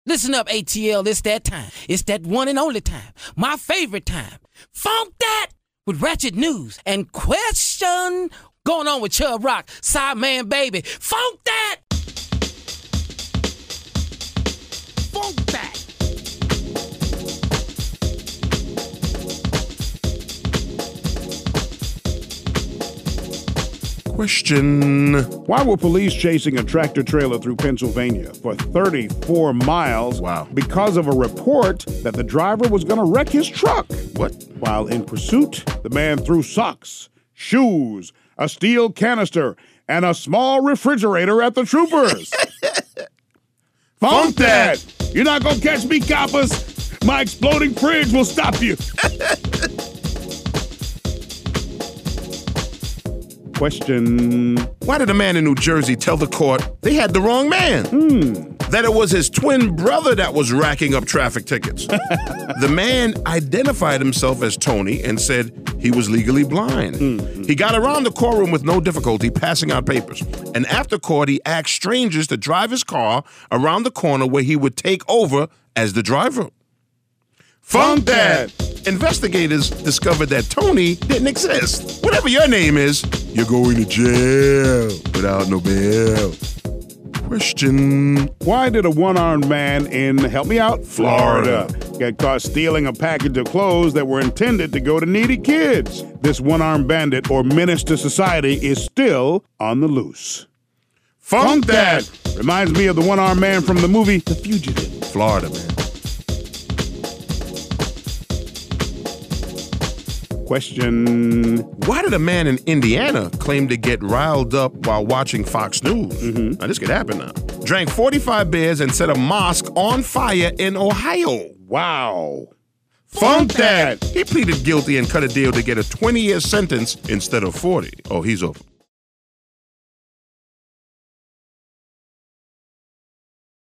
Listen up, ATL, it's that time. It's that one and only time. My favorite time. Funk That with Ratchet News and Question. Going on with Chubb Rock, Sideman Baby. Funk That! Funk That! Question. Why were police chasing a tractor trailer through Pennsylvania for 34 miles? Wow. Because of a report that the driver was going to wreck his truck. What? While in pursuit, the man threw socks, shoes, a steel canister, and a small refrigerator at the troopers. Funk that! You're not going to catch me, coppers. My exploding fridge will stop you. Question. Why did a man in New Jersey tell the court they had the wrong man? That it was his twin brother that was racking up traffic tickets. The man identified himself as Tony and said he was legally blind. He got around the courtroom with no difficulty passing out papers. And after court, he asked strangers to drive his car around the corner where he would take over as the driver. Funk that! Investigators discovered that Tony didn't exist. Whatever your name is, you're going to jail without no bail. Question. Why did a one-armed man in, help me out, Florida, get caught stealing a package of clothes that were intended to go to needy kids? This one-armed bandit or menace to society is still on the loose. Funk that! Reminds me of the one-armed man from the movie The Fugitive. Florida, man. Question. Why did a man in Indiana claim to get riled up while watching Fox News? Now, this could happen now. Drank 45 beers and set a mosque on fire in Ohio. Wow. Funk that! He pleaded guilty and cut a deal to get a 20-year sentence instead of 40. Oh, he's over.